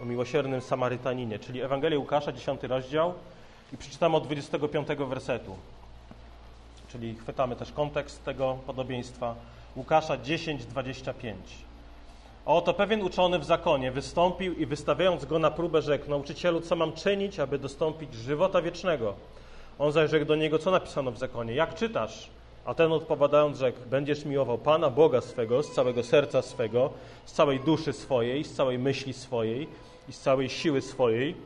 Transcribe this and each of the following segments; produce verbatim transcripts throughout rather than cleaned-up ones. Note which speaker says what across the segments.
Speaker 1: o miłosiernym Samarytaninie, czyli Ewangelię Łukasza, dziesiąty rozdział i przeczytamy od dwudziestego piątego wersetu. Czyli chwytamy też kontekst tego podobieństwa. Łukasza dziesięć, dwadzieścia pięć. A oto pewien uczony w zakonie wystąpił i wystawiając go na próbę rzekł: nauczycielu, co mam czynić, aby dostąpić żywota wiecznego? On zaś rzekł do niego: co napisano w zakonie? Jak czytasz? A ten odpowiadając rzekł: będziesz miłował Pana Boga swego z całego serca swego, z całej duszy swojej, z całej myśli swojej i z całej siły swojej,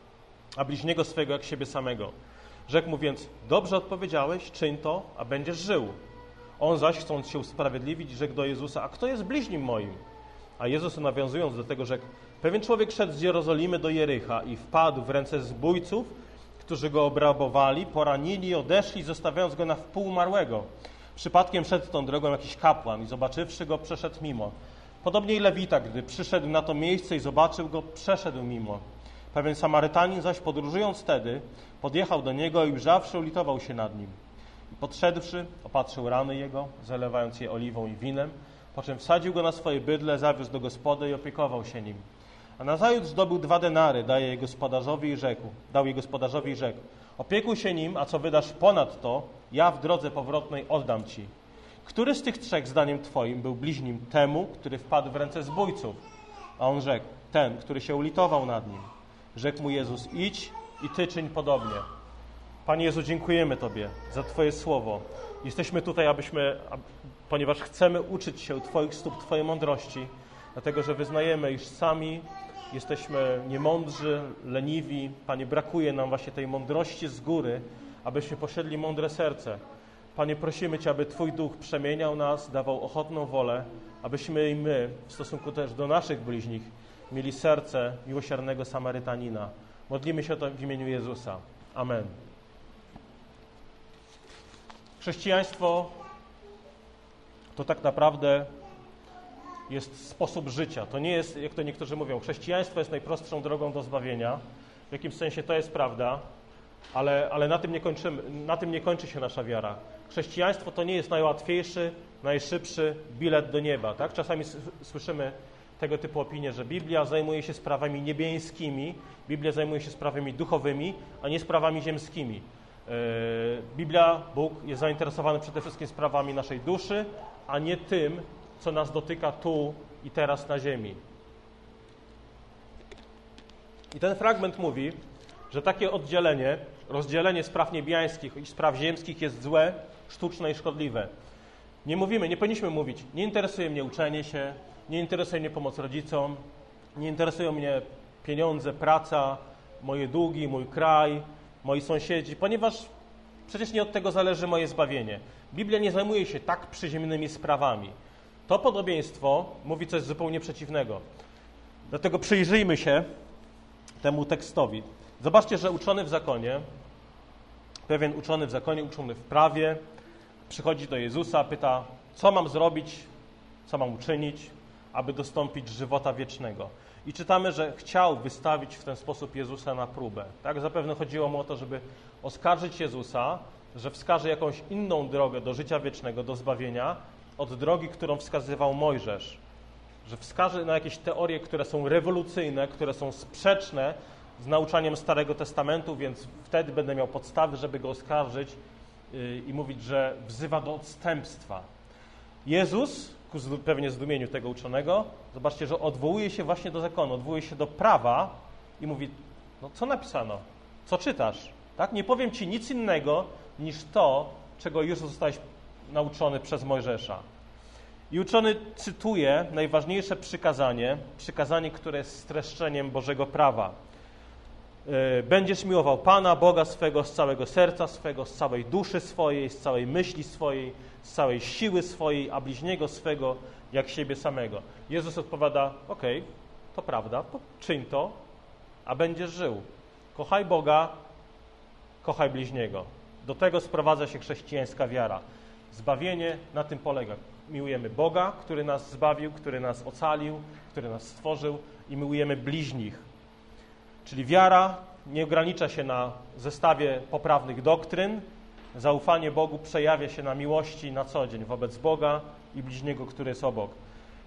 Speaker 1: a bliźniego swego jak siebie samego. Rzekł mu więc: dobrze odpowiedziałeś, czyń to, a będziesz żył. On zaś, chcąc się usprawiedliwić, rzekł do Jezusa: a kto jest bliźnim moim? A Jezus, nawiązując do tego, rzekł: pewien człowiek szedł z Jerozolimy do Jericha i wpadł w ręce zbójców, którzy go obrabowali, poranili, odeszli, zostawiając go na wpół umarłego. Przypadkiem szedł tą drogą jakiś kapłan i zobaczywszy go, przeszedł mimo. Podobnie i Lewita, gdy przyszedł na to miejsce i zobaczył go, przeszedł mimo. Pewien Samarytanin zaś, podróżując wtedy, podjechał do niego i ujrzawszy, ulitował się nad nim. I podszedłszy, opatrzył rany jego, zalewając je oliwą i winem, po czym wsadził go na swoje bydle, zawiózł do gospody i opiekował się nim. A nazajutrz zdobył dwa denary, daje je gospodarzowi i rzekł, dał je gospodarzowi i rzekł: opiekuj się nim, a co wydasz ponad to, ja w drodze powrotnej oddam ci. Który z tych trzech, zdaniem twoim, był bliźnim temu, który wpadł w ręce zbójców? A on rzekł: ten, który się ulitował nad nim. Rzekł mu Jezus: idź i ty czyń podobnie. Panie Jezu, dziękujemy Tobie za Twoje słowo. Jesteśmy tutaj, abyśmy, ponieważ chcemy uczyć się Twoich stóp, Twojej mądrości, dlatego że wyznajemy, iż sami jesteśmy niemądrzy, leniwi. Panie, brakuje nam właśnie tej mądrości z góry, abyśmy posiedli mądre serce. Panie, prosimy Cię, aby Twój Duch przemieniał nas, dawał ochotną wolę, abyśmy i my, w stosunku też do naszych bliźnich, mieli serce miłosiernego Samarytanina. Modlimy się to w imieniu Jezusa. Amen. Chrześcijaństwo to tak naprawdę jest sposób życia. To nie jest, jak to niektórzy mówią, chrześcijaństwo jest najprostszą drogą do zbawienia. W jakimś sensie to jest prawda, ale, ale na tym nie kończymy, na tym nie kończy się nasza wiara. Chrześcijaństwo to nie jest najłatwiejszy, najszybszy bilet do nieba. Tak? Czasami słyszymy tego typu opinie, że Biblia zajmuje się sprawami niebieskimi, Biblia zajmuje się sprawami duchowymi, a nie sprawami ziemskimi. Biblia, Bóg jest zainteresowany przede wszystkim sprawami naszej duszy, a nie tym, co nas dotyka tu i teraz na ziemi. I ten fragment mówi, że takie oddzielenie, rozdzielenie spraw niebiańskich i spraw ziemskich jest złe, sztuczne i szkodliwe. Nie mówimy, nie powinniśmy mówić: nie interesuje mnie uczenie się, nie interesuje mnie pomoc rodzicom, nie interesują mnie pieniądze, praca, moje długi, mój kraj, moi sąsiedzi, ponieważ przecież nie od tego zależy moje zbawienie. Biblia nie zajmuje się tak przyziemnymi sprawami. To podobieństwo mówi coś zupełnie przeciwnego. Dlatego przyjrzyjmy się temu tekstowi. Zobaczcie, że uczony w zakonie, pewien uczony w zakonie, uczony w prawie, przychodzi do Jezusa, pyta: co mam zrobić, co mam uczynić, aby dostąpić żywota wiecznego. I czytamy, że chciał wystawić w ten sposób Jezusa na próbę. Tak? Zapewne chodziło mu o to, żeby oskarżyć Jezusa, że wskaże jakąś inną drogę do życia wiecznego, do zbawienia, od drogi, którą wskazywał Mojżesz. Że wskaże na jakieś teorie, które są rewolucyjne, które są sprzeczne z nauczaniem Starego Testamentu, więc wtedy będę miał podstawy, żeby go oskarżyć i mówić, że wzywa do odstępstwa. Jezus, ku pewnie zdumieniu tego uczonego, zobaczcie, że odwołuje się właśnie do zakonu, odwołuje się do prawa i mówi: no co napisano? Co czytasz? Tak? Nie powiem ci nic innego niż to, czego już zostałeś nauczony przez Mojżesza. I uczony cytuje najważniejsze przykazanie, przykazanie, które jest streszczeniem Bożego prawa. Będziesz miłował Pana, Boga swego z całego serca swego, z całej duszy swojej, z całej myśli swojej, z całej siły swojej, a bliźniego swego jak siebie samego. Jezus odpowiada: okej, okay, to prawda, to czyń to, a będziesz żył. Kochaj Boga, kochaj bliźniego. Do tego sprowadza się chrześcijańska wiara. Zbawienie na tym polega. Miłujemy Boga, który nas zbawił, który nas ocalił, który nas stworzył, i miłujemy bliźnich. Czyli wiara nie ogranicza się na zestawie poprawnych doktryn. Zaufanie Bogu przejawia się na miłości na co dzień wobec Boga i bliźniego, który jest obok.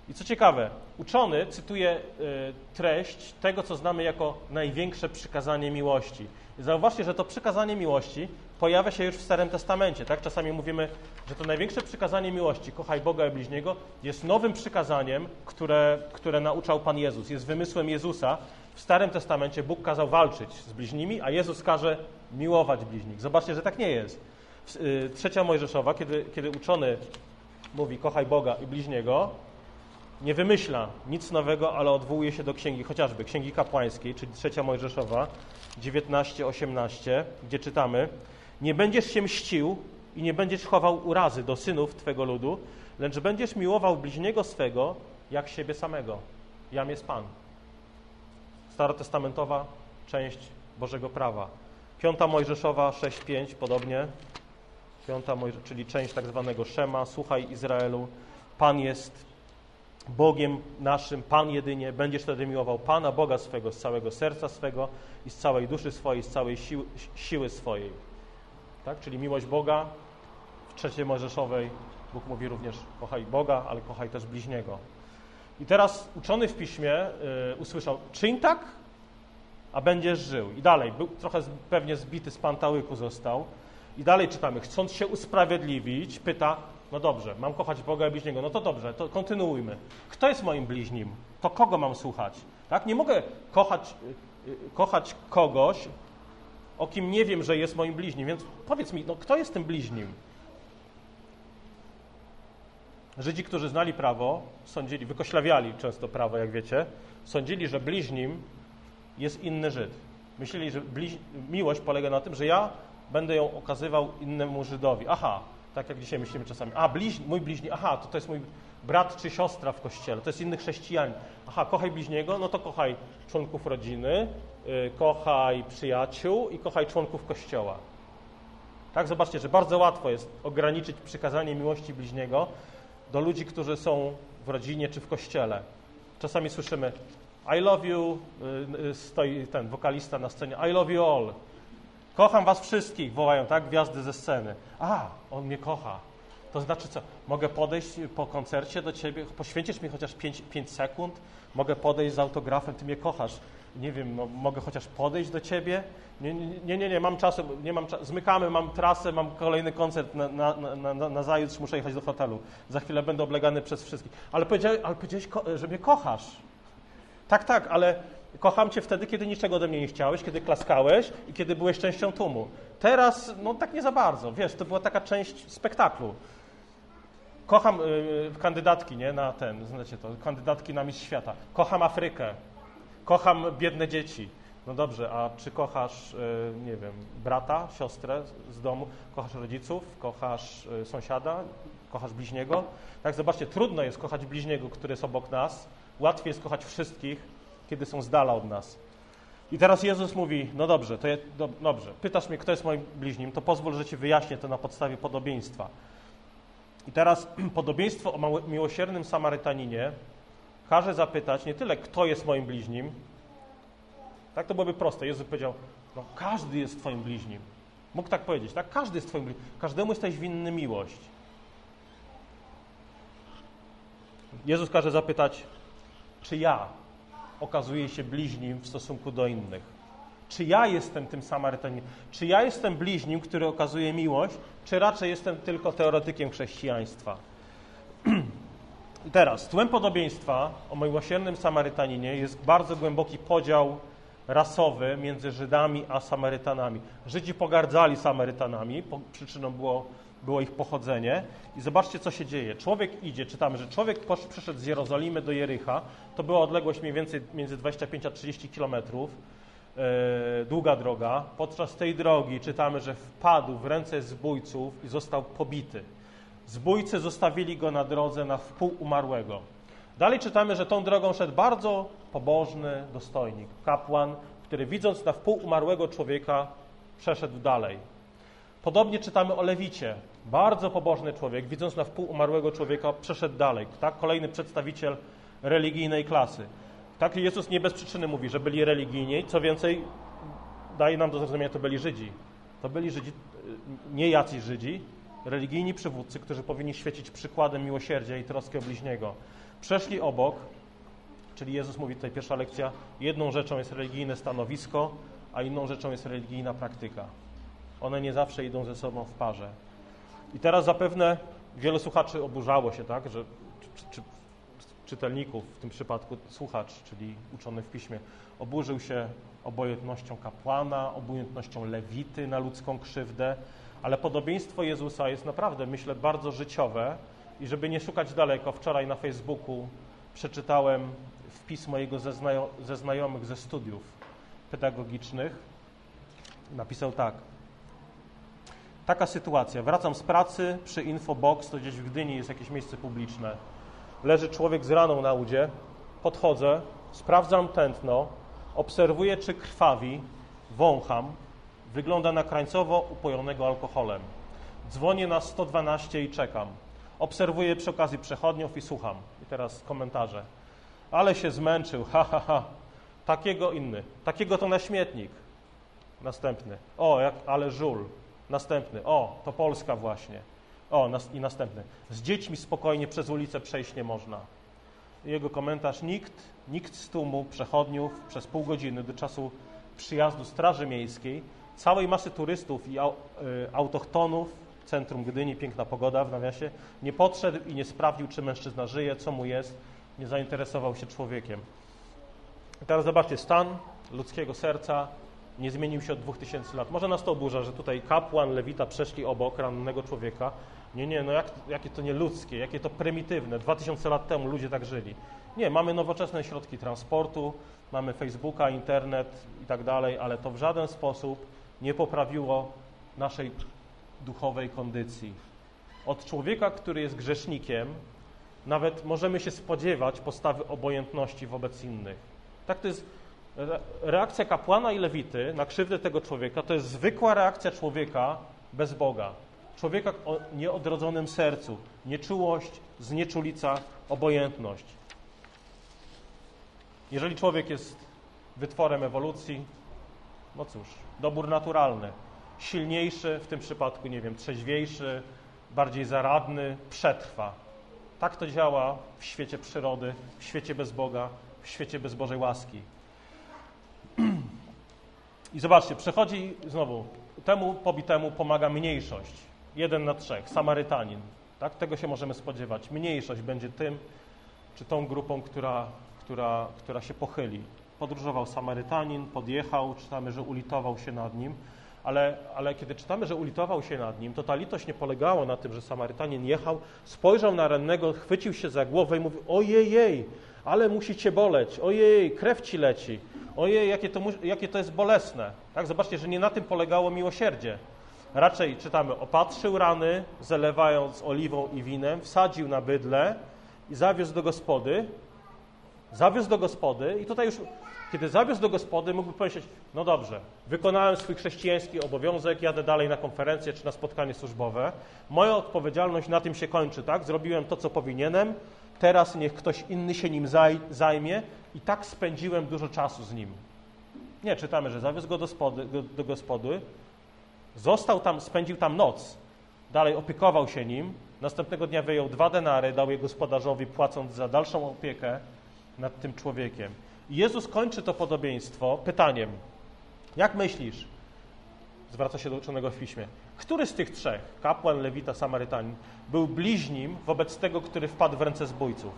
Speaker 1: I co ciekawe, uczony cytuje treść tego, co znamy jako największe przykazanie miłości. I zauważcie, że to przykazanie miłości pojawia się już w Starym Testamencie. Tak? Czasami mówimy, że to największe przykazanie miłości, kochaj Boga i bliźniego, jest nowym przykazaniem, które, które nauczał Pan Jezus. Jest wymysłem Jezusa. W Starym Testamencie Bóg kazał walczyć z bliźnimi, a Jezus każe miłować bliźnich. Zobaczcie, że tak nie jest. Trzecia Mojżeszowa, kiedy, kiedy uczony mówi kochaj Boga i bliźniego, nie wymyśla nic nowego, ale odwołuje się do księgi, chociażby Księgi Kapłańskiej, czyli trzecia Mojżeszowa, dziewiętnaście osiemnaście, gdzie czytamy: nie będziesz się mścił i nie będziesz chował urazy do synów Twego ludu, lecz będziesz miłował bliźniego swego jak siebie samego. Jam jest Pan. Starotestamentowa część Bożego Prawa. Piąta Mojżeszowa sześć pięć, podobnie. Piąta Mojżeszowa, czyli część tak zwanego Szema, słuchaj Izraelu, Pan jest Bogiem naszym, Pan jedynie, będziesz wtedy miłował Pana, Boga swego, z całego serca swego i z całej duszy swojej, z całej siły, siły swojej. Tak? Czyli miłość Boga. W trzeciej Mojżeszowej Bóg mówi również kochaj Boga, ale kochaj też bliźniego. I teraz uczony w Piśmie y, usłyszał, czyń tak, a będziesz żył. I dalej, był trochę z, pewnie zbity z pantałyku został. I dalej czytamy, chcąc się usprawiedliwić, pyta, no dobrze, mam kochać Boga i bliźniego, no to dobrze, to kontynuujmy. Kto jest moim bliźnim? To kogo mam słuchać? Tak? Nie mogę kochać, kochać kogoś, o kim nie wiem, że jest moim bliźnim, więc powiedz mi, no kto jest tym bliźnim? Żydzi, którzy znali prawo, sądzili, wykoślawiali często prawo, jak wiecie, sądzili, że bliźnim jest inny Żyd. Myśleli, że bliź... miłość polega na tym, że ja będę ją okazywał innemu Żydowi. Aha, tak jak dzisiaj myślimy czasami. A, bliźni, mój bliźni, aha, to, to jest mój brat czy siostra w kościele, to jest inny chrześcijanin. Aha, kochaj bliźniego, no to kochaj członków rodziny, yy, kochaj przyjaciół i kochaj członków kościoła. Tak, zobaczcie, że bardzo łatwo jest ograniczyć przykazanie miłości bliźniego do ludzi, którzy są w rodzinie czy w kościele. Czasami słyszymy I love you, yy, stoi ten wokalista na scenie, I love you all. Kocham was wszystkich, wołają, tak, gwiazdy ze sceny. A, on mnie kocha. To znaczy co? Mogę podejść po koncercie do ciebie, poświęcisz mi chociaż pięć sekund? Mogę podejść z autografem, ty mnie kochasz. Nie wiem, no, mogę chociaż podejść do ciebie? Nie, nie, nie, nie, mam czasu, nie mam czasu. Zmykamy, mam trasę, mam kolejny koncert na, na, na, na, na zajutrz, muszę jechać do hotelu. Za chwilę będę oblegany przez wszystkich. Ale powiedziałeś, ale powiedziałeś że mnie kochasz. Tak, tak, ale kocham cię wtedy, kiedy niczego ode mnie nie chciałeś, kiedy klaskałeś i kiedy byłeś częścią tłumu. Teraz, no tak nie za bardzo. Wiesz, to była taka część spektaklu. Kocham y, kandydatki, nie, na ten, znacie to, kandydatki na Mistrz Świata. Kocham Afrykę. Kocham biedne dzieci. No dobrze, a czy kochasz, y, nie wiem, brata, siostrę z domu? Kochasz rodziców? Kochasz y, sąsiada? Kochasz bliźniego? Tak, zobaczcie, trudno jest kochać bliźniego, który jest obok nas. Łatwiej jest kochać wszystkich, kiedy są z dala od nas. I teraz Jezus mówi, no dobrze, to je, do, dobrze, pytasz mnie, kto jest moim bliźnim, to pozwól, że ci wyjaśnię to na podstawie podobieństwa. I teraz podobieństwo o miłosiernym Samarytaninie każe zapytać nie tyle, kto jest moim bliźnim, tak to byłoby proste. Jezus powiedział, no każdy jest twoim bliźnim. Mógł tak powiedzieć, tak? Każdy jest twoim bliźnim. Każdemu jesteś winny miłość. Jezus każe zapytać, czy ja okazuję się bliźnim w stosunku do innych? Czy ja jestem tym Samarytaninem? Czy ja jestem bliźnim, który okazuje miłość, czy raczej jestem tylko teoretykiem chrześcijaństwa? I teraz, tłem podobieństwa o miłosiernym Samarytaninie jest bardzo głęboki podział rasowy między Żydami a Samarytanami. Żydzi pogardzali Samarytanami, przyczyną było, było ich pochodzenie. I zobaczcie, co się dzieje. Człowiek idzie, czytamy, że człowiek przyszedł z Jerozolimy do Jericha. To była odległość mniej więcej między dwadzieścia pięć a trzydzieści kilometrów. Yy, długa droga. Podczas tej drogi czytamy, że wpadł w ręce zbójców i został pobity. Zbójcy zostawili go na drodze na wpół umarłego. Dalej czytamy, że tą drogą szedł bardzo pobożny dostojnik, kapłan, który widząc na wpół umarłego człowieka przeszedł dalej. Podobnie czytamy o Lewicie. Bardzo pobożny człowiek, widząc na wpół umarłego człowieka, przeszedł dalej. Tak? Kolejny przedstawiciel religijnej klasy. Tak Jezus nie bez przyczyny mówi, że byli religijni. Co więcej, daje nam do zrozumienia, to byli Żydzi. To byli Żydzi, nie jacyś Żydzi, religijni przywódcy, którzy powinni świecić przykładem miłosierdzia i troski o bliźniego. Przeszli obok, czyli Jezus mówi tutaj, pierwsza lekcja, jedną rzeczą jest religijne stanowisko, a inną rzeczą jest religijna praktyka. One nie zawsze idą ze sobą w parze. I teraz zapewne wielu słuchaczy oburzało się, tak, że czy, czy, czytelników, w tym przypadku słuchacz, czyli uczony w piśmie, oburzył się obojętnością kapłana, obojętnością lewity na ludzką krzywdę, ale podobieństwo Jezusa jest naprawdę, myślę, bardzo życiowe i żeby nie szukać daleko, wczoraj na Facebooku przeczytałem wpis mojego ze, znajo- ze znajomych ze studiów pedagogicznych. Napisał tak. Taka sytuacja. Wracam z pracy, przy Infobox, to gdzieś w Gdyni jest jakieś miejsce publiczne. Leży człowiek z raną na udzie, podchodzę, sprawdzam tętno, obserwuję, czy krwawi, wącham, wygląda na krańcowo upojonego alkoholem. Dzwonię na sto dwanaście i czekam. Obserwuję przy okazji przechodniów i słucham. I teraz komentarze. Ale się zmęczył, ha, ha, ha. Takiego inny. Takiego to na śmietnik. Następny. O, jak, ale żul. Następny. O, to Polska właśnie. O, nas, i następny. Z dziećmi spokojnie przez ulicę przejść nie można. Jego komentarz. Nikt, nikt z tłumu przechodniów przez pół godziny do czasu przyjazdu Straży Miejskiej, całej masy turystów i au, y, autochtonów, centrum Gdyni, piękna pogoda w nawiasie, nie podszedł i nie sprawdził, czy mężczyzna żyje, co mu jest, nie zainteresował się człowiekiem. I teraz zobaczcie, stan ludzkiego serca nie zmienił się od dwóch tysięcy lat. Może nas to oburza, że tutaj kapłan, lewita przeszli obok rannego człowieka. Nie, nie, no jak, jakie to nieludzkie, jakie to prymitywne. Dwa tysiące lat temu ludzie tak żyli. Nie, mamy nowoczesne środki transportu, mamy Facebooka, internet i tak dalej, ale to w żaden sposób nie poprawiło naszej duchowej kondycji. Od człowieka, który jest grzesznikiem, nawet możemy się spodziewać postawy obojętności wobec innych. Tak to jest reakcja kapłana i lewity na krzywdę tego człowieka, to jest zwykła reakcja człowieka bez Boga. Człowieka o nieodrodzonym sercu, nieczułość, znieczulica, obojętność. Jeżeli człowiek jest wytworem ewolucji, no cóż, dobór naturalny, silniejszy, w tym przypadku, nie wiem, trzeźwiejszy, bardziej zaradny, przetrwa. Tak to działa w świecie przyrody, w świecie bez Boga, w świecie bez Bożej łaski. I zobaczcie, przechodzi znowu, temu pobitemu pomaga mniejszość. Jeden na trzech, Samarytanin. Tak? Tego się możemy spodziewać. Mniejszość będzie tym, czy tą grupą, która, która, która się pochyli. Podróżował Samarytanin, podjechał, czytamy, że ulitował się nad nim, ale, ale kiedy czytamy, że ulitował się nad nim, to ta litość nie polegała na tym, że Samarytanin jechał, spojrzał na rannego, chwycił się za głowę i mówił: ojej, ale musi cię boleć, ojej, krew ci leci, ojej, jakie to, jakie to jest bolesne. Tak? Zobaczcie, że nie na tym polegało miłosierdzie. Raczej czytamy, opatrzył rany, zalewając oliwą i winem, wsadził na bydlę i zawiózł do gospody. Zawiózł do gospody i tutaj już, kiedy zawiózł do gospody, mógłby powiedzieć: no dobrze, wykonałem swój chrześcijański obowiązek, jadę dalej na konferencję czy na spotkanie służbowe. Moja odpowiedzialność na tym się kończy, tak? Zrobiłem to, co powinienem, teraz niech ktoś inny się nim zajmie i tak spędziłem dużo czasu z nim. Nie, czytamy, że zawiózł go do, spody, do gospody, został tam, spędził tam noc, dalej opiekował się nim, następnego dnia wyjął dwa denary, dał je gospodarzowi, płacąc za dalszą opiekę nad tym człowiekiem. I Jezus kończy to podobieństwo pytaniem: jak myślisz, zwraca się do uczonego w piśmie, który z tych trzech, kapłan, lewita, Samarytanin, był bliźnim wobec tego, który wpadł w ręce zbójców?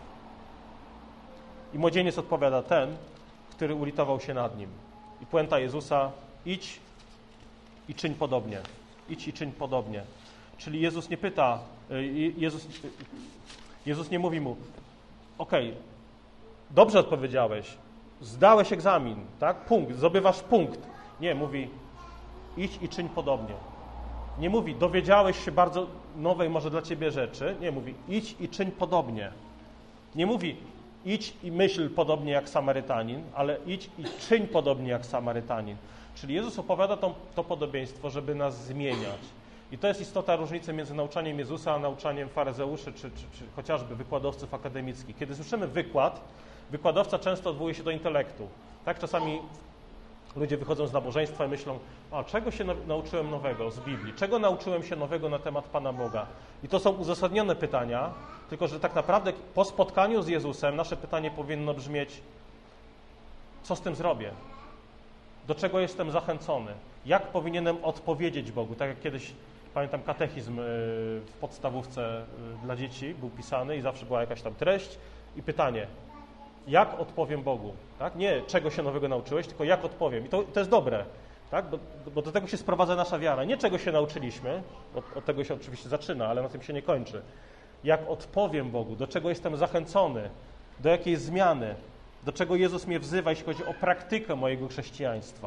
Speaker 1: I młodzieniec odpowiada: ten, który ulitował się nad nim. I puenta Jezusa: idź i czyń podobnie. Idź i czyń podobnie. Czyli Jezus nie pyta, Jezus, Jezus nie mówi mu: okej, okay, dobrze odpowiedziałeś, zdałeś egzamin, tak? Punkt, zdobywasz punkt. Nie, mówi: idź i czyń podobnie. Nie mówi: dowiedziałeś się bardzo nowej może dla ciebie rzeczy. Nie, mówi: idź i czyń podobnie. Nie mówi: idź i myśl podobnie jak Samarytanin, ale idź i czyń podobnie jak Samarytanin. Czyli Jezus opowiada to, to podobieństwo, żeby nas zmieniać. I to jest istota różnicy między nauczaniem Jezusa a nauczaniem faryzeuszy, czy, czy, czy chociażby wykładowców akademickich. Kiedy słyszymy wykład, wykładowca często odwołuje się do intelektu. Tak, czasami Ludzie wychodzą z nabożeństwa i myślą, a czego się nauczyłem nowego z Biblii? Czego nauczyłem się nowego na temat Pana Boga? I to są uzasadnione pytania, tylko że tak naprawdę po spotkaniu z Jezusem nasze pytanie powinno brzmieć, co z tym zrobię? Do czego jestem zachęcony? Jak powinienem odpowiedzieć Bogu? Tak jak kiedyś, pamiętam, katechizm w podstawówce dla dzieci był pisany i zawsze była jakaś tam treść i pytanie, jak odpowiem Bogu? Tak? Nie czego się nowego nauczyłeś, tylko jak odpowiem. I to, to jest dobre, tak? bo, bo do tego się sprowadza nasza wiara. Nie czego się nauczyliśmy, od, od tego się oczywiście zaczyna, ale na tym się nie kończy. Jak odpowiem Bogu, do czego jestem zachęcony, do jakiej zmiany, do czego Jezus mnie wzywa, jeśli chodzi o praktykę mojego chrześcijaństwa.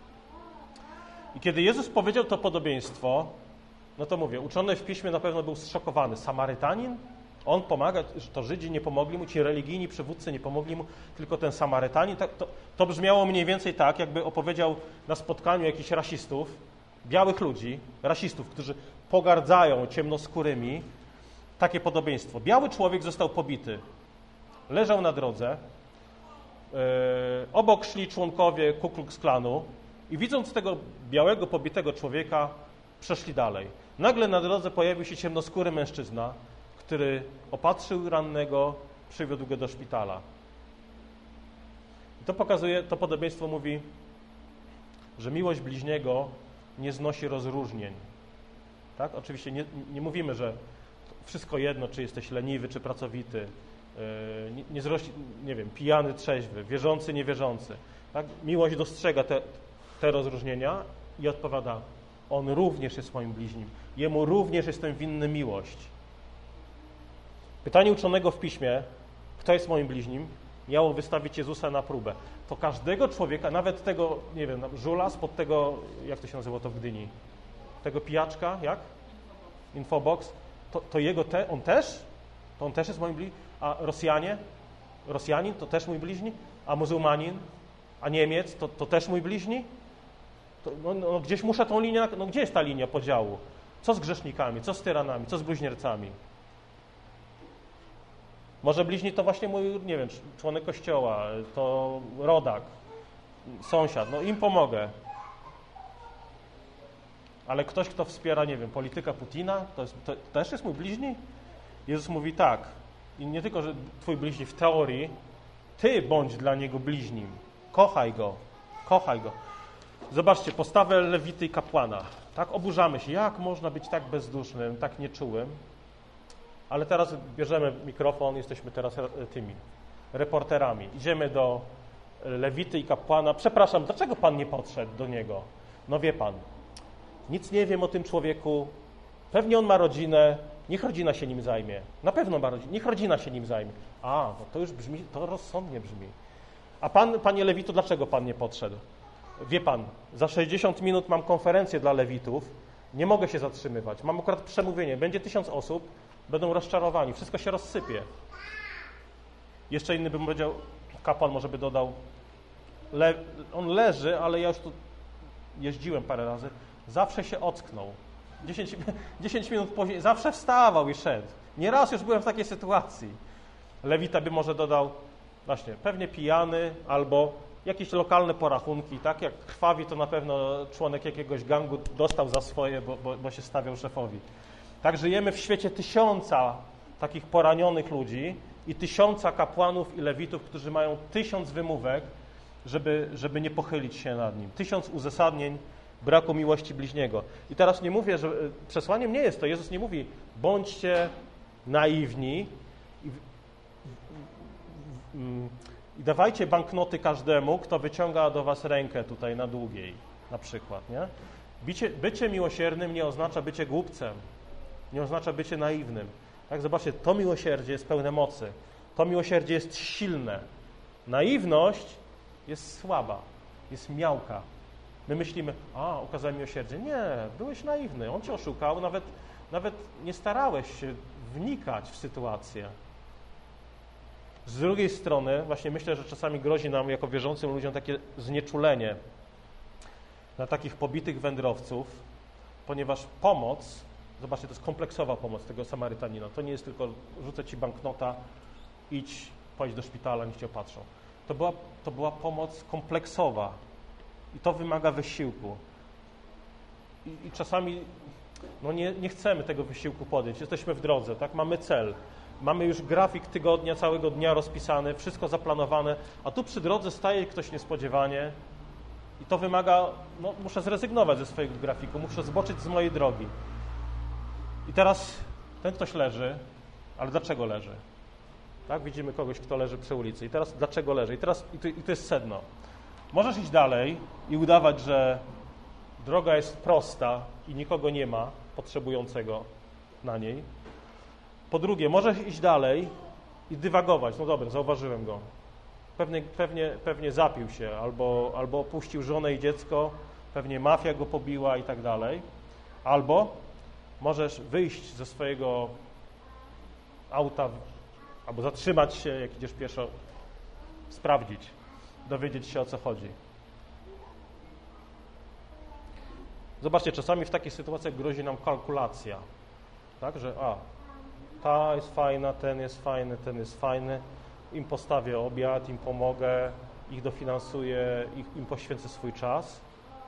Speaker 1: I kiedy Jezus powiedział to podobieństwo, no to mówię, uczony w Piśmie na pewno był zszokowany. Samarytanin? On pomaga, to Żydzi nie pomogli mu, ci religijni przywódcy nie pomogli mu, tylko ten Samarytanin. To, to, to brzmiało mniej więcej tak, jakby opowiedział na spotkaniu jakichś rasistów, białych ludzi, rasistów, którzy pogardzają ciemnoskórymi, takie podobieństwo. Biały człowiek został pobity, leżał na drodze, yy, obok szli członkowie Ku Klux Klanu i widząc tego białego, pobitego człowieka, przeszli dalej. Nagle na drodze pojawił się ciemnoskóry mężczyzna, który opatrzył rannego, przywiódł go do szpitala. I to pokazuje, to podobieństwo mówi, że miłość bliźniego nie znosi rozróżnień. Tak? Oczywiście nie, nie mówimy, że wszystko jedno, czy jesteś leniwy, czy pracowity, yy, nie, nie, zrości, nie wiem, pijany, trzeźwy, wierzący, niewierzący. Tak? Miłość dostrzega te, te rozróżnienia i odpowiada, on również jest moim bliźnim. Jemu również jestem winny miłość. Pytanie uczonego w Piśmie, kto jest moim bliźnim, miało wystawić Jezusa na próbę. To każdego człowieka, nawet tego, nie wiem, żula spod tego, jak to się nazywa to w Gdyni, tego pijaczka, jak? Infobox, to, to jego, te, on też? To on też jest moim bliźnim? A Rosjanie? Rosjanin to też mój bliźni? A muzułmanin? A Niemiec to, to też mój bliźni? To, no, no, gdzieś muszę tą linię, no gdzie jest ta linia podziału? Co z grzesznikami? Co z tyranami? Co z bluźniercami? Może bliźni to właśnie mój, nie wiem, członek kościoła, to rodak, sąsiad, no im pomogę. Ale ktoś, kto wspiera, nie wiem, polityka Putina, to, jest, to też jest mój bliźni? Jezus mówi tak, i nie tylko, że twój bliźni w teorii, ty bądź dla niego bliźnim, kochaj go, kochaj go. Zobaczcie, postawę lewity i kapłana. Tak oburzamy się, jak można być tak bezdusznym, tak nieczułym. Ale teraz bierzemy mikrofon, jesteśmy teraz tymi reporterami. Idziemy do lewity i kapłana. Przepraszam, dlaczego pan nie podszedł do niego? No wie pan, nic nie wiem o tym człowieku, pewnie on ma rodzinę, niech rodzina się nim zajmie. Na pewno ma rodzinę, niech rodzina się nim zajmie. A, no to już brzmi, to rozsądnie brzmi. A pan, panie lewito, dlaczego pan nie podszedł? Wie pan, za sześćdziesiąt minut mam konferencję dla lewitów, nie mogę się zatrzymywać, mam akurat przemówienie, będzie tysiąc osób, będą rozczarowani, wszystko się rozsypie. Jeszcze inny bym powiedział, kapłan może by dodał, le, on leży, ale ja już tu jeździłem parę razy, zawsze się ocknął. dziesięć minut później zawsze wstawał i szedł. Nieraz już byłem w takiej sytuacji. Lewita by może dodał, właśnie, pewnie pijany albo jakieś lokalne porachunki, tak? Jak krwawi, to na pewno członek jakiegoś gangu dostał za swoje, bo, bo, bo się stawiał szefowi. Tak, żyjemy w świecie tysiąca takich poranionych ludzi i tysiąca kapłanów i lewitów, którzy mają tysiąc wymówek, żeby, żeby nie pochylić się nad nim. Tysiąc uzasadnień braku miłości bliźniego. I teraz nie mówię, że przesłaniem nie jest to. Jezus nie mówi, bądźcie naiwni i, i dawajcie banknoty każdemu, kto wyciąga do was rękę tutaj na długiej, na przykład, nie? Bycie, bycie miłosiernym nie oznacza bycie głupcem. Nie oznacza bycie naiwnym. Tak, zobaczcie, to miłosierdzie jest pełne mocy. To miłosierdzie jest silne. Naiwność jest słaba, jest miałka. My myślimy, a, okazałem miłosierdzie. Nie, byłeś naiwny, on cię oszukał, nawet, nawet nie starałeś się wnikać w sytuację. Z drugiej strony, właśnie myślę, że czasami grozi nam, jako wierzącym ludziom, takie znieczulenie na takich pobitych wędrowców, ponieważ pomoc, zobaczcie, to jest kompleksowa pomoc tego Samarytanina. To nie jest tylko rzucę ci banknota, idź, pojdź do szpitala, niech cię opatrzą. To była, to była pomoc kompleksowa. I to wymaga wysiłku. I, i czasami no nie, nie chcemy tego wysiłku podjąć. Jesteśmy w drodze, tak? Mamy cel. Mamy już grafik tygodnia, całego dnia rozpisany, wszystko zaplanowane, a tu przy drodze staje ktoś niespodziewanie i to wymaga, no muszę zrezygnować ze swojego grafiku, muszę zboczyć z mojej drogi. I teraz ten ktoś leży, ale dlaczego leży? Tak? Widzimy kogoś, kto leży przy ulicy. I teraz dlaczego leży? I teraz i to, i to jest sedno. Możesz iść dalej i udawać, że droga jest prosta i nikogo nie ma potrzebującego na niej. Po drugie, możesz iść dalej i dywagować. No dobra, zauważyłem go. Pewnie, pewnie, pewnie zapił się albo, albo opuścił żonę i dziecko, pewnie mafia go pobiła i tak dalej. Albo możesz wyjść ze swojego auta albo zatrzymać się, jak idziesz pieszo, sprawdzić, dowiedzieć się, o co chodzi. Zobaczcie, czasami w takich sytuacjach grozi nam kalkulacja, tak, że a, ta jest fajna, ten jest fajny, ten jest fajny, im postawię obiad, im pomogę, ich dofinansuję, ich, im poświęcę swój czas,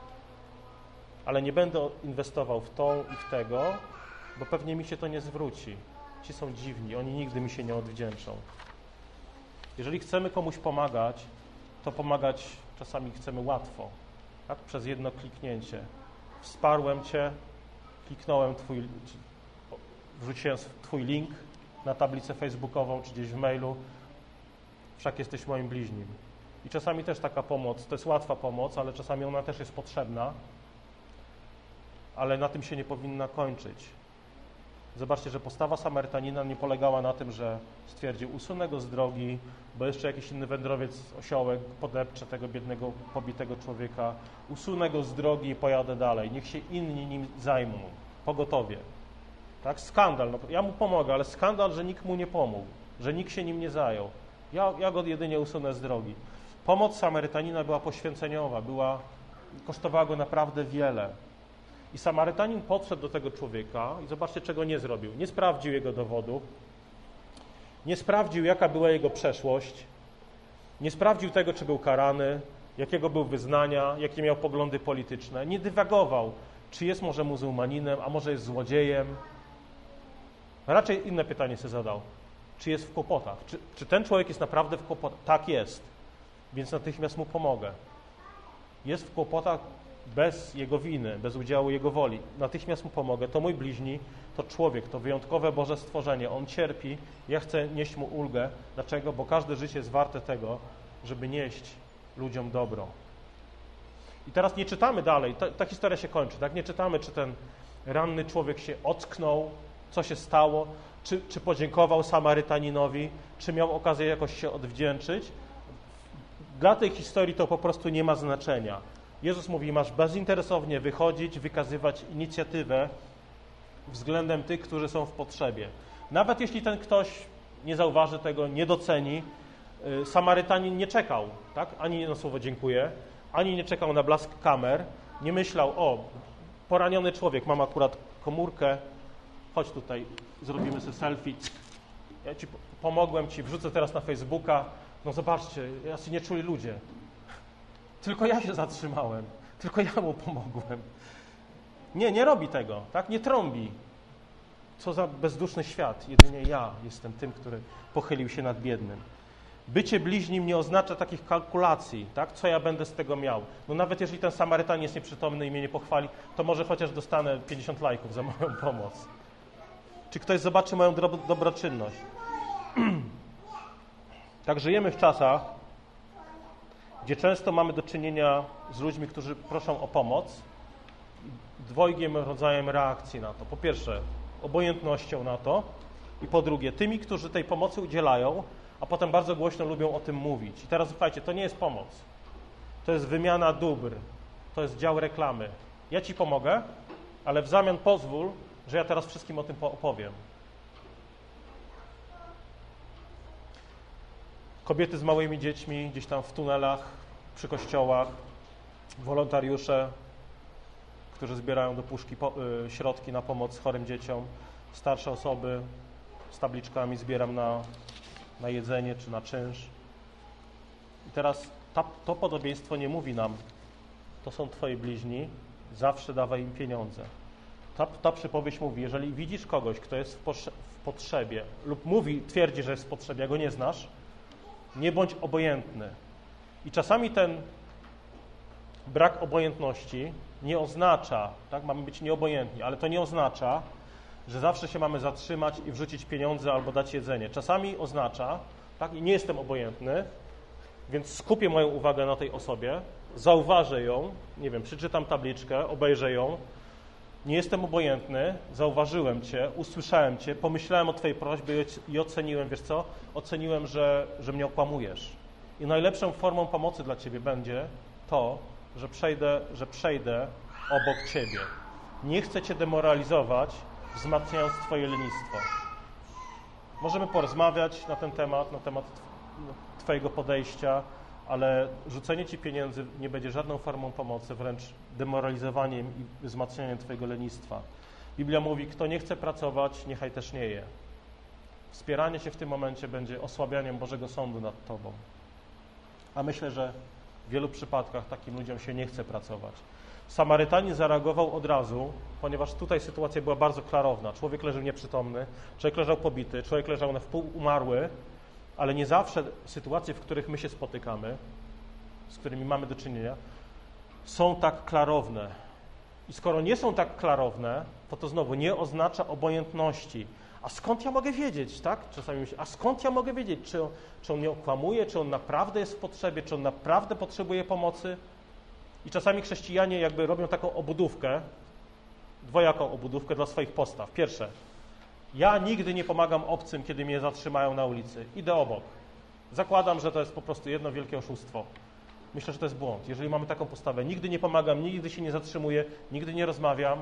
Speaker 1: ale nie będę inwestował w tą i w tego, bo pewnie mi się to nie zwróci. Ci są dziwni, oni nigdy mi się nie odwdzięczą. Jeżeli chcemy komuś pomagać, to pomagać czasami chcemy łatwo, tak? Przez jedno kliknięcie. Wsparłem Cię, kliknąłem Twój, wrzuciłem Twój link na tablicę facebookową czy gdzieś w mailu, wszak jesteś moim bliźnim. I czasami też taka pomoc, to jest łatwa pomoc, ale czasami ona też jest potrzebna, ale na tym się nie powinna kończyć. Zobaczcie, że postawa Samarytanina nie polegała na tym, że stwierdził, usunę go z drogi, bo jeszcze jakiś inny wędrowiec, osiołek podepcze tego biednego, pobitego człowieka, usunę go z drogi i pojadę dalej, niech się inni nim zajmą, pogotowie. Tak? Skandal, no, ja mu pomogę, ale skandal, że nikt mu nie pomógł, że nikt się nim nie zajął. Ja, ja go jedynie usunę z drogi. Pomoc Samarytanina była poświęceniowa, była, kosztowała go naprawdę wiele. I Samarytanin podszedł do tego człowieka i zobaczcie, czego nie zrobił. Nie sprawdził jego dowodów, nie sprawdził, jaka była jego przeszłość, nie sprawdził tego, czy był karany, jakiego był wyznania, jakie miał poglądy polityczne. Nie dywagował, czy jest może muzułmaninem, a może jest złodziejem. Raczej inne pytanie sobie zadał. Czy jest w kłopotach? Czy, czy ten człowiek jest naprawdę w kłopotach? Tak jest, więc natychmiast mu pomogę. Jest w kłopotach bez jego winy, bez udziału jego woli. Natychmiast mu pomogę. To mój bliźni, to człowiek, to wyjątkowe Boże stworzenie. On cierpi, ja chcę nieść mu ulgę. Dlaczego? Bo każde życie jest warte tego, żeby nieść ludziom dobro. I teraz nie czytamy dalej, ta, ta historia się kończy, tak? Nie czytamy, czy ten ranny człowiek się ocknął, co się stało, czy, czy podziękował Samarytaninowi, czy miał okazję jakoś się odwdzięczyć. Dla tej historii to po prostu nie ma znaczenia. Jezus mówi, masz bezinteresownie wychodzić, wykazywać inicjatywę względem tych, którzy są w potrzebie. Nawet jeśli ten ktoś nie zauważy tego, nie doceni, Samarytanin nie czekał, tak? Ani na słowo dziękuję, ani nie czekał na blask kamer, nie myślał, o, poraniony człowiek, mam akurat komórkę, chodź tutaj, zrobimy sobie selfie, ja ci pomogłem ci, wrzucę teraz na Facebooka, no zobaczcie, jacy nieczuli ludzie. Tylko ja się zatrzymałem, tylko ja mu pomogłem. Nie, nie robi tego, tak? Nie trąbi. Co za bezduszny świat, jedynie ja jestem tym, który pochylił się nad biednym. Bycie bliźnim nie oznacza takich kalkulacji, tak? Co ja będę z tego miał. No nawet jeżeli ten Samarytan jest nieprzytomny i mnie nie pochwali, to może chociaż dostanę pięćdziesiąt lajków za moją pomoc. Czy ktoś zobaczy moją dobroczynność? Tak, żyjemy w czasach, gdzie często mamy do czynienia z ludźmi, którzy proszą o pomoc, dwojgiem rodzajem reakcji na to. Po pierwsze, obojętnością na to i po drugie, tymi, którzy tej pomocy udzielają, a potem bardzo głośno lubią o tym mówić. I teraz słuchajcie, to nie jest pomoc. To jest wymiana dóbr. To jest dział reklamy. Ja ci pomogę, ale w zamian pozwól, że ja teraz wszystkim o tym opowiem. Kobiety z małymi dziećmi gdzieś tam w tunelach, przy kościołach, wolontariusze, którzy zbierają do puszki po, y, środki na pomoc chorym dzieciom, starsze osoby z tabliczkami zbieram na, na jedzenie czy na czynsz. I teraz ta, to podobieństwo nie mówi nam, to są twoi bliźni, zawsze dawaj im pieniądze. Ta, ta przypowieść mówi, jeżeli widzisz kogoś, kto jest w, potrze- w potrzebie lub mówi, twierdzi, że jest w potrzebie, a go nie znasz, nie bądź obojętny. I czasami ten brak obojętności nie oznacza, tak, mamy być nieobojętni, ale to nie oznacza, że zawsze się mamy zatrzymać i wrzucić pieniądze albo dać jedzenie. Czasami oznacza, tak, i nie jestem obojętny, więc skupię moją uwagę na tej osobie, zauważę ją, nie wiem, przeczytam tabliczkę, obejrzę ją, nie jestem obojętny, zauważyłem Cię, usłyszałem Cię, pomyślałem o Twojej prośbie i oceniłem, wiesz co, oceniłem, że, że mnie okłamujesz. I najlepszą formą pomocy dla Ciebie będzie to, że przejdę, że przejdę obok Ciebie. Nie chcę Cię demoralizować, wzmacniając Twoje lenistwo. Możemy porozmawiać na ten temat, na temat Twojego podejścia, ale rzucenie Ci pieniędzy nie będzie żadną formą pomocy, wręcz demoralizowaniem i wzmacnianiem Twojego lenistwa. Biblia mówi, kto nie chce pracować, niechaj też nie je. Wspieranie się w tym momencie będzie osłabianiem Bożego Sądu nad Tobą. A myślę, że w wielu przypadkach takim ludziom się nie chce pracować. Samarytanin zareagował od razu, ponieważ tutaj sytuacja była bardzo klarowna. Człowiek leżał nieprzytomny, człowiek leżał pobity, człowiek leżał na wpół umarły, ale nie zawsze sytuacje, w których my się spotykamy, z którymi mamy do czynienia, są tak klarowne. I skoro nie są tak klarowne, to to znowu nie oznacza obojętności. A skąd ja mogę wiedzieć, tak? Czasami myślę, a skąd ja mogę wiedzieć, czy on, czy on mnie okłamuje, czy on naprawdę jest w potrzebie, czy on naprawdę potrzebuje pomocy? I czasami chrześcijanie jakby robią taką obudówkę, dwojaką obudówkę dla swoich postaw. Pierwsze, ja nigdy nie pomagam obcym, kiedy mnie zatrzymają na ulicy. Idę obok. Zakładam, że to jest po prostu jedno wielkie oszustwo. Myślę, że to jest błąd. Jeżeli mamy taką postawę, nigdy nie pomagam, nigdy się nie zatrzymuję, nigdy nie rozmawiam,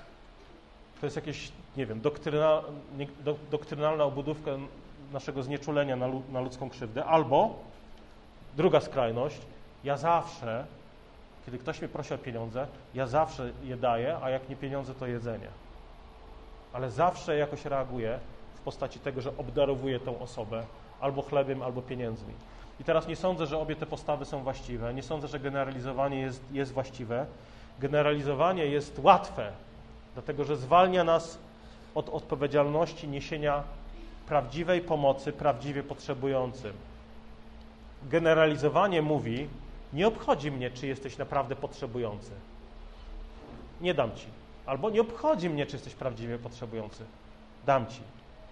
Speaker 1: to jest jakieś, nie wiem, doktryna, nie, do, doktrynalna obudówka naszego znieczulenia na, na ludzką krzywdę. Albo druga skrajność, ja zawsze, kiedy ktoś mnie prosi o pieniądze, ja zawsze je daję, a jak nie pieniądze, to jedzenie. Ale zawsze jakoś reaguję w postaci tego, że obdarowuję tą osobę albo chlebem, albo pieniędzmi. I teraz nie sądzę, że obie te postawy są właściwe. Nie sądzę, że generalizowanie jest, jest właściwe. Generalizowanie jest łatwe, dlatego że zwalnia nas od odpowiedzialności niesienia prawdziwej pomocy prawdziwie potrzebującym. Generalizowanie mówi, nie obchodzi mnie, czy jesteś naprawdę potrzebujący. Nie dam ci. Albo nie obchodzi mnie, czy jesteś prawdziwie potrzebujący. Dam ci.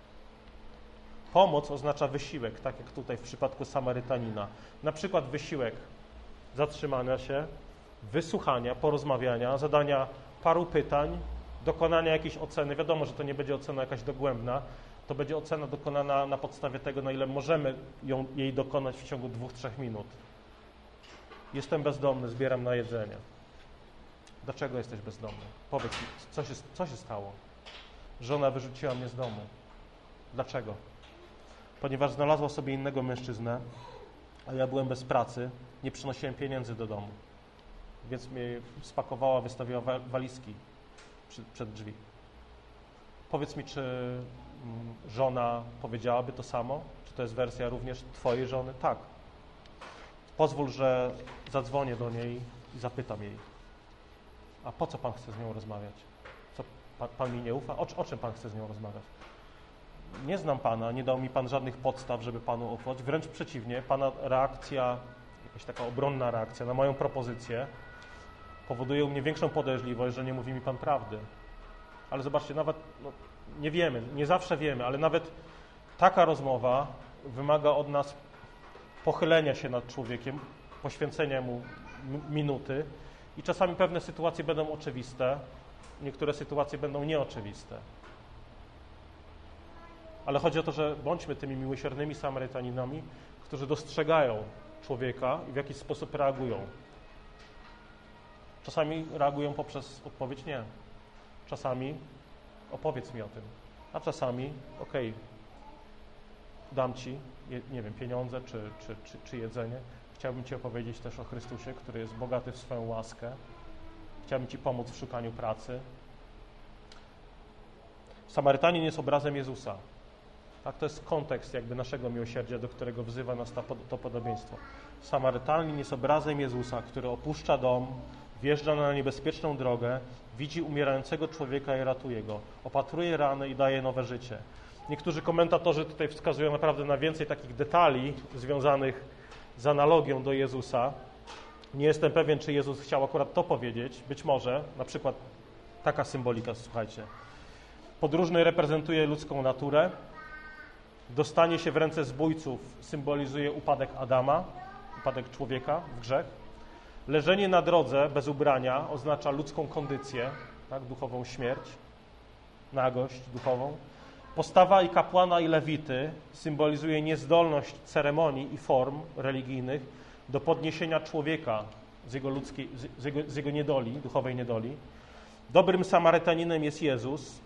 Speaker 1: Pomoc oznacza wysiłek, tak jak tutaj w przypadku Samarytanina. Na przykład wysiłek zatrzymania się, wysłuchania, porozmawiania, zadania paru pytań, dokonania jakiejś oceny. Wiadomo, że to nie będzie ocena jakaś dogłębna, to będzie ocena dokonana na podstawie tego, na ile możemy ją, jej dokonać w ciągu dwóch, trzech minut. Jestem bezdomny, zbieram na jedzenie. Dlaczego jesteś bezdomny? Powiedz mi, co się, co się stało? Żona wyrzuciła mnie z domu. Dlaczego? Ponieważ znalazła sobie innego mężczyznę, a ja byłem bez pracy, nie przynosiłem pieniędzy do domu. Więc mnie spakowała, wystawiła walizki przed, przed drzwi. Powiedz mi, czy żona powiedziałaby to samo? Czy to jest wersja również twojej żony? Tak. Pozwól, że zadzwonię do niej i zapytam jej. A po co Pan chce z nią rozmawiać? Co, pan, pan mi nie ufa? O, o czym Pan chce z nią rozmawiać? Nie znam Pana, nie dał mi Pan żadnych podstaw, żeby Panu ufać. Wręcz przeciwnie, Pana reakcja, jakaś taka obronna reakcja na moją propozycję powoduje u mnie większą podejrzliwość, że nie mówi mi Pan prawdy. Ale zobaczcie, nawet no, nie wiemy, nie zawsze wiemy, ale nawet taka rozmowa wymaga od nas pochylenia się nad człowiekiem, poświęcenia mu minuty i czasami pewne sytuacje będą oczywiste, niektóre sytuacje będą nieoczywiste. Ale chodzi o to, że bądźmy tymi miłosiernymi Samarytaninami, którzy dostrzegają człowieka i w jakiś sposób reagują. Czasami reagują poprzez odpowiedź nie. Czasami opowiedz mi o tym. A czasami okej, okay, dam ci, nie wiem, pieniądze czy, czy, czy, czy jedzenie. Chciałbym Ci opowiedzieć też o Chrystusie, który jest bogaty w swoją łaskę. Chciałbym Ci pomóc w szukaniu pracy. Samarytanin jest obrazem Jezusa. Tak, to jest kontekst jakby naszego miłosierdzia, do którego wzywa nas to podobieństwo. Samarytanin jest obrazem Jezusa, który opuszcza dom, wjeżdża na niebezpieczną drogę, widzi umierającego człowieka i ratuje go, opatruje rany i daje nowe życie. Niektórzy komentatorzy tutaj wskazują naprawdę na więcej takich detali związanych z analogią do Jezusa. Nie jestem pewien, czy Jezus chciał akurat to powiedzieć. Być może, na przykład taka symbolika, słuchajcie. Podróżny reprezentuje ludzką naturę. Dostanie się w ręce zbójców symbolizuje upadek Adama, upadek człowieka w grzech. Leżenie na drodze bez ubrania oznacza ludzką kondycję, tak, duchową śmierć, nagość duchową. Postawa i kapłana i lewity symbolizuje niezdolność ceremonii i form religijnych do podniesienia człowieka z jego, ludzkiej, z jego, z jego niedoli, duchowej niedoli. Dobrym Samarytaninem jest Jezus.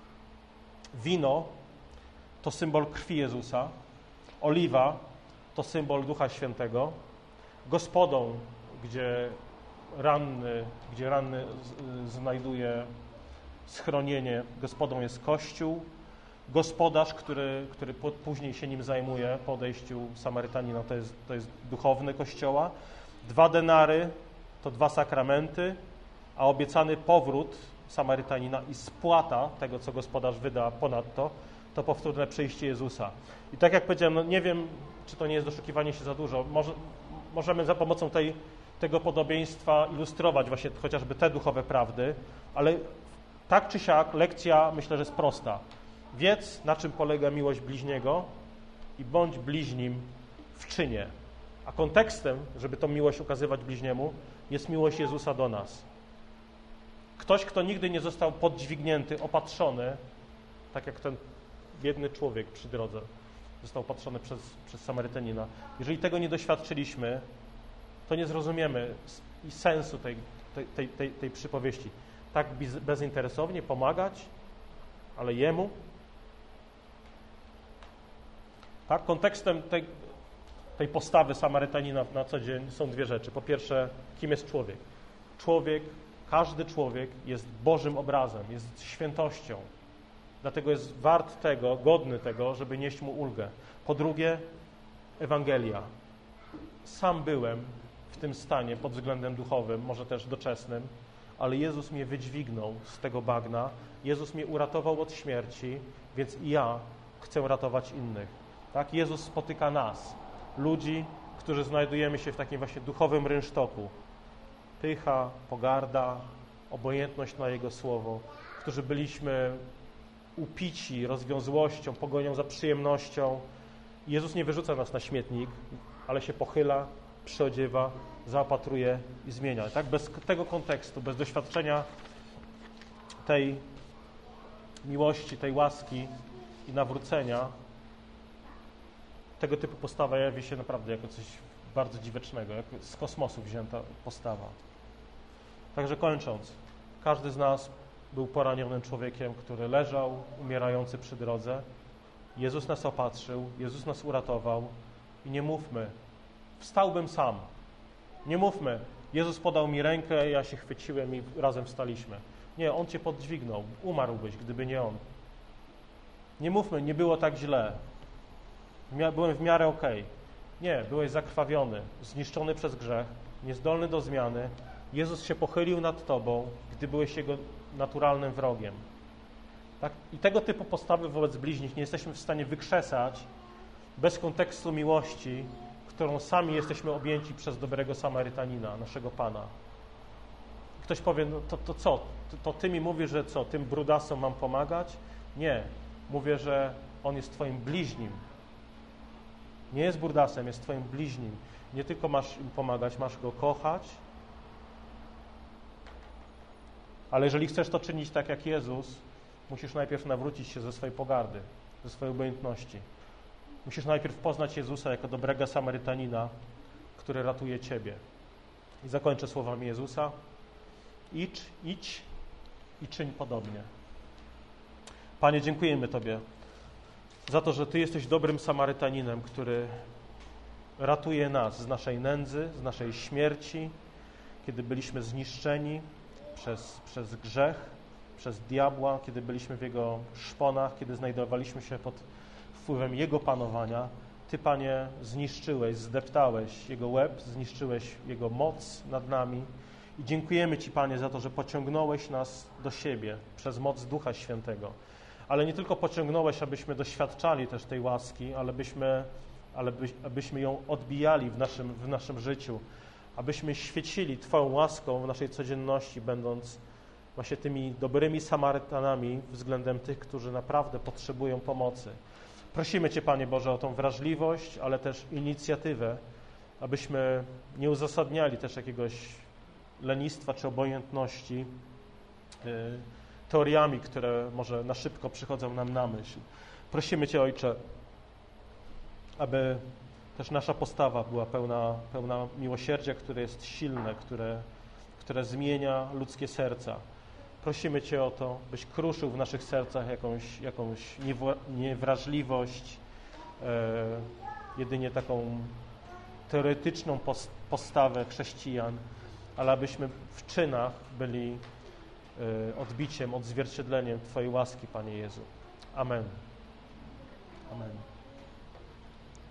Speaker 1: Wino to symbol krwi Jezusa. Oliwa to symbol Ducha Świętego. Gospodą, gdzie ranny, gdzie ranny znajduje schronienie, gospodą jest Kościół. Gospodarz, który, który później się nim zajmuje po odejściu Samarytanina, to jest, to jest duchowny Kościoła. Dwa denary to dwa sakramenty, a obiecany powrót Samarytanina i spłata tego, co gospodarz wyda ponadto, to powtórne przyjście Jezusa. I tak jak powiedziałem, no nie wiem, czy to nie jest doszukiwanie się za dużo. Może, możemy za pomocą tej, tego podobieństwa ilustrować właśnie chociażby te duchowe prawdy, ale tak czy siak lekcja, myślę, że jest prosta. Wiedz, na czym polega miłość bliźniego i bądź bliźnim w czynie. A kontekstem, żeby tą miłość ukazywać bliźniemu, jest miłość Jezusa do nas. Ktoś, kto nigdy nie został poddźwignięty, opatrzony, tak jak ten biedny człowiek przy drodze został opatrzony przez, przez Samarytanina. Jeżeli tego nie doświadczyliśmy, to nie zrozumiemy i sensu tej, tej, tej, tej przypowieści. Tak bezinteresownie pomagać, ale Jemu. Tak, kontekstem tej, tej postawy Samarytanina na co dzień są dwie rzeczy. Po pierwsze, kim jest człowiek? Człowiek, każdy człowiek jest Bożym obrazem, jest świętością. Dlatego jest wart tego, godny tego, żeby nieść mu ulgę. Po drugie, Ewangelia. Sam byłem w tym stanie pod względem duchowym, może też doczesnym, ale Jezus mnie wydźwignął z tego bagna. Jezus mnie uratował od śmierci, więc i ja chcę ratować innych. Tak? Jezus spotyka nas, ludzi, którzy znajdujemy się w takim właśnie duchowym rynsztoku. Pycha, pogarda, obojętność na Jego słowo, którzy byliśmy upici rozwiązłością, pogonią za przyjemnością. Jezus nie wyrzuca nas na śmietnik, ale się pochyla, przyodziewa, zaopatruje i zmienia. Tak? Bez tego kontekstu, bez doświadczenia tej miłości, tej łaski i nawrócenia, tego typu postawa jawi się naprawdę jako coś bardzo dziwecznego, jak z kosmosu wzięta postawa. Także kończąc, każdy z nas był poranionym człowiekiem, który leżał, umierający przy drodze. Jezus nas opatrzył, Jezus nas uratował i nie mówmy, wstałbym sam. Nie mówmy, Jezus podał mi rękę, ja się chwyciłem i razem wstaliśmy. Nie, On cię podźwignął, umarłbyś, gdyby nie On. Nie mówmy, nie było tak źle. Byłem w miarę okej. Nie, byłeś zakrwawiony, zniszczony przez grzech, niezdolny do zmiany. Jezus się pochylił nad tobą, gdy byłeś Jego naturalnym wrogiem. Tak? I tego typu postawy wobec bliźnich nie jesteśmy w stanie wykrzesać bez kontekstu miłości, którą sami jesteśmy objęci przez dobrego Samarytanina, naszego Pana. Ktoś powie, no to, to co? To, to Ty mi mówisz, że co? Tym brudasom mam pomagać? Nie. Mówię, że On jest Twoim bliźnim. Nie jest brudasem, jest Twoim bliźnim. Nie tylko masz im pomagać, masz Go kochać, ale jeżeli chcesz to czynić tak jak Jezus, musisz najpierw nawrócić się ze swojej pogardy, ze swojej obojętności. Musisz najpierw poznać Jezusa jako dobrego Samarytanina, który ratuje ciebie. I zakończę słowami Jezusa. Idź, idź i czyń podobnie. Panie, dziękujemy Tobie za to, że Ty jesteś dobrym Samarytaninem, który ratuje nas z naszej nędzy, z naszej śmierci, kiedy byliśmy zniszczeni przez, przez grzech, przez diabła, kiedy byliśmy w jego szponach, kiedy znajdowaliśmy się pod wpływem Jego panowania. Ty, Panie, zniszczyłeś, zdeptałeś Jego łeb, zniszczyłeś Jego moc nad nami I dziękujemy Ci, Panie, za to, że pociągnąłeś nas do siebie przez moc Ducha Świętego. Ale nie tylko pociągnąłeś, abyśmy doświadczali też tej łaski, ale byśmy, ale by, abyśmy ją odbijali w naszym, w naszym życiu, abyśmy świecili Twoją łaską w naszej codzienności, będąc właśnie tymi dobrymi Samarytanami względem tych, którzy naprawdę potrzebują pomocy. Prosimy Cię, Panie Boże, o tą wrażliwość, ale też inicjatywę, abyśmy nie uzasadniali też jakiegoś lenistwa czy obojętności yy, teoriami, które może na szybko przychodzą nam na myśl. Prosimy Cię, Ojcze, aby też nasza postawa była pełna, pełna miłosierdzia, które jest silne, które, które zmienia ludzkie serca. Prosimy Cię o to, byś kruszył w naszych sercach jakąś, jakąś niewrażliwość, e, jedynie taką teoretyczną postawę chrześcijan, ale abyśmy w czynach byli e, odbiciem, odzwierciedleniem Twojej łaski, Panie Jezu. Amen. Amen.